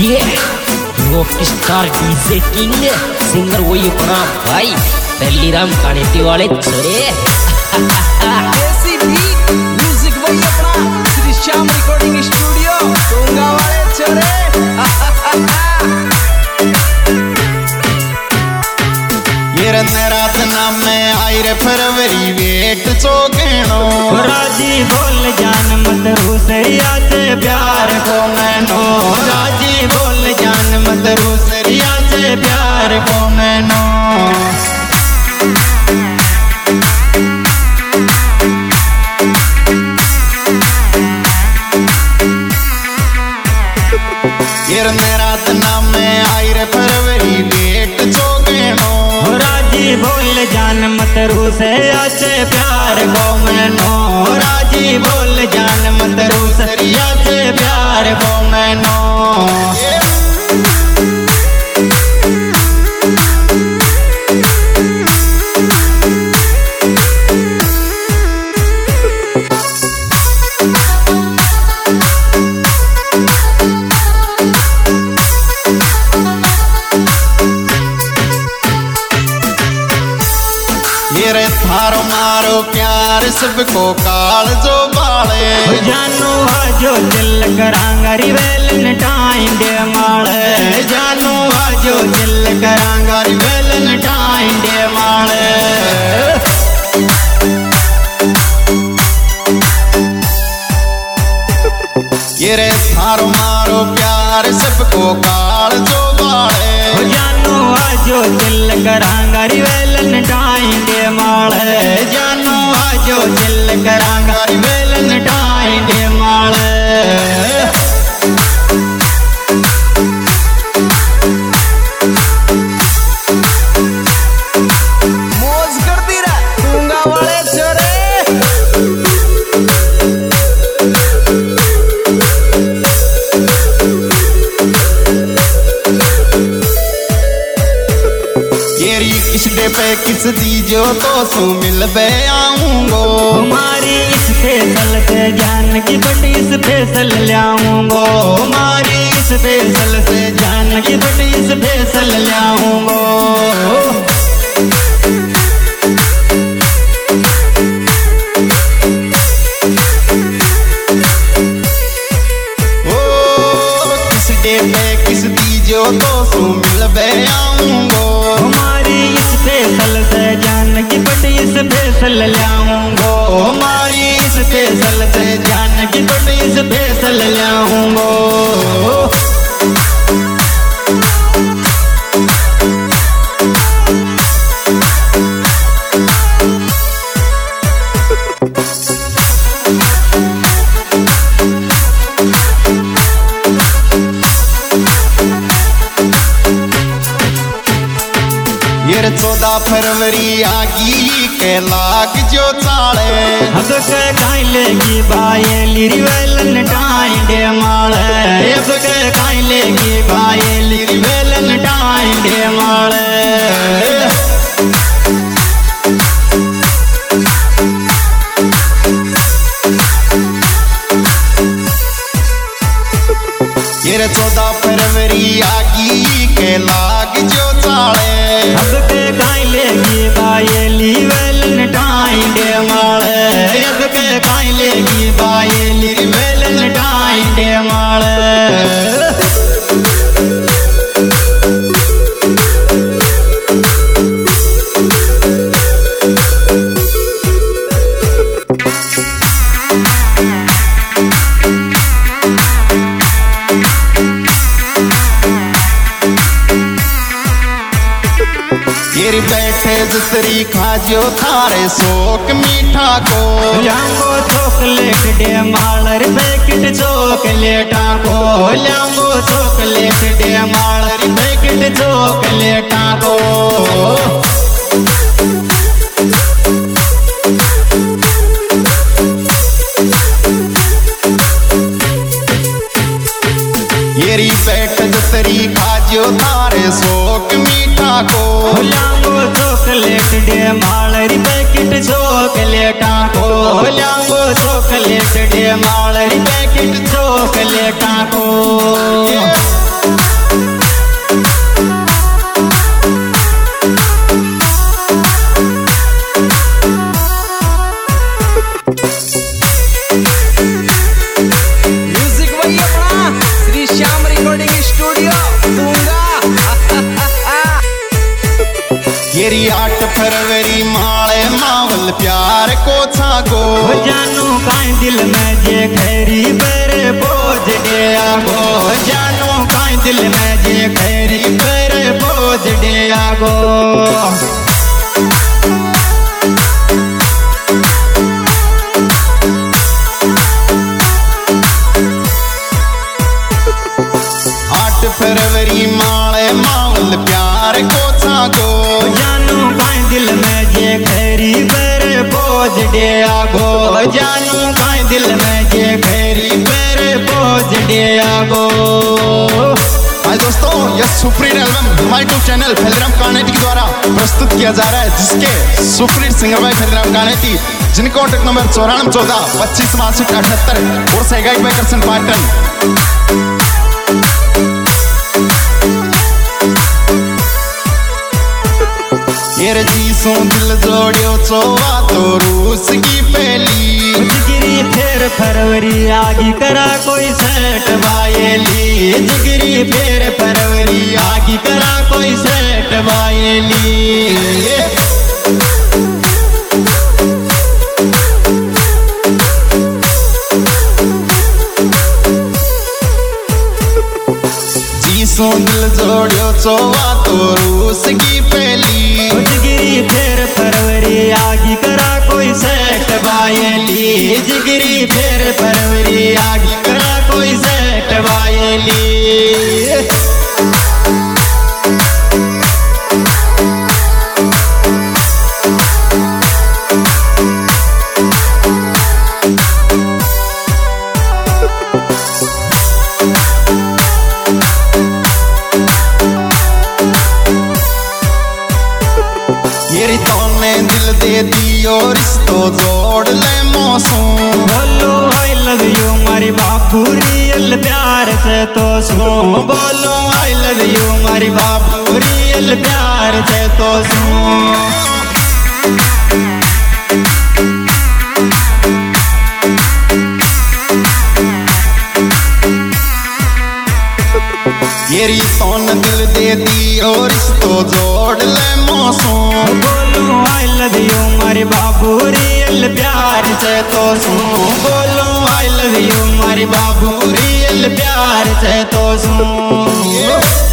ये rock star DJ king singer वही अपना भाई बल्लीराम कानेटी वाले छोरे। देसी बीट म्यूजिक वही अपना श्री श्याम रिकॉर्डिंग स्टूडियो टोंगा वाले छोरे। ये रात नाम में आई रे फरवरी वेट चौकेणो राजी बोल जान मत रूसरिया से प्यार को मैनो। राजी बोल जान मत रूसरिया से प्यार को मैनो। ये रात नाम में आई रे फरवरी वेट चौकेणो राजी बोल जान मत रूसरिया से प्यार को मैनो। राजी बोल जान मत रूसरिया से प्यार को मैनो। ये थारो मारो प्यार सबको काल जो बाले जानू आजो दिल करांगरी वेलन टाइम दे माले। जानू आजो दिल करांगरी वेलन टाइम दे माले। ये रे थारो मारो प्यार सबको काल जो बाले जानू आजो दिल करांगरी वेलन टाइम दे माले। जानू आजो दिल करांगरी वेलन टाइम दे माले। मौज करती रह टोंगा वाले छोरे। किस डे पे किस दीजो तो सु मिलबे आऊंगो। हमारी इस फैसल से जान की बड़ी इस फैसल लाऊंगो। हमारी इस फैसल से जान की बड़ी इस फैसल लाऊंगो। किस डे पे किस दीजो तो सु मिलबे आऊंगो। फैसल से जान की बड़ी इस फैसल लाऊंगो। हमारी इस फैसल से जान की बड़ी इस फैसल लाऊंगो। ये 14 फरवरी आगी के लाग जो चाले अब के काइले की बाये रिवेलन टाइम दे माले। अब के काइले की बाये रिवेलन टाइम दे माले। ये 14 फरवरी आगी के लाग जो चाले अब के काइले की बाये रिवेलन टाइम दे माले। अब के काइले की बाये रिवेलन टाइम दे माले। ये बैठे जसरी खाजो थारे शोक मीठा को। ल्याम्बो चॉकलेट डे मालर पैकेट चॉकलेटा को। ल्याम्बो चॉकलेट डे मालर पैकेट चॉकलेटा को। येरी बैठ जसरी खाजो थारे शोक मीठा को। ल्याम्बो चॉकलेट डे मालर पैकेट चॉकलेटा को। ल्याम्बो चॉकलेट डे मालर पैकेट चॉकलेटा को। येरी 8 फरवरी माले मावल प्यार को छागो जानू काई दिल में जे खैरी पर बोझ दे आगो जानू काई दिल में जे खैरी पर बोझ दे आगो 8 फरवरी माले मावल प्यार को छागो जानू काई दिल में जे खैरी पर बोझ दे आगो जानू काई दिल में जे खैरी पर बोझ दे आगो। हाय दोस्तों, यह सुपरहिट एल्बम हमारे यूट्यूब चैनल फैलराम कानेटी के द्वारा प्रस्तुत किया जा रहा है, जिसके सुपरहिट सिंगर भाई फैलराम कानेटी, जिनका कॉन्टैक्ट नंबर 9414 25 62 78 और सहगाई भाई करसन पाटन। येर जी सो दिल जोड़ियो चोवा तो रूस की पहली जिगरी फेर फरवरी आगी करा कोई सेट वायली जिगरी फेर फरवरी आगी करा कोई सेट वायली। सो दिल जोड़ियो चोवा तो रूस की पहली जिगरी फेर फरवरी आगी करा कोई सेट वायली जिगरी फेर फरवरी आगी करा कोई सेट वायली। येरी तोने दिल दे दियो रिश्तो जोड़ ले मौसम बोलो आई लव यू मारी बाबू रियल प्यार से तो सुनो बोलो आई लव यू मारी बाबू रियल प्यार से तो सुनो। येरी तोन दिल दे दियो रिश्तो जोड़ ले मौसम बोलो आई लव यू मारी बाबू रियल प्यार से तो सुनो बोलो आई लव यू मारी बाबू रियल प्यार से तो सुनो।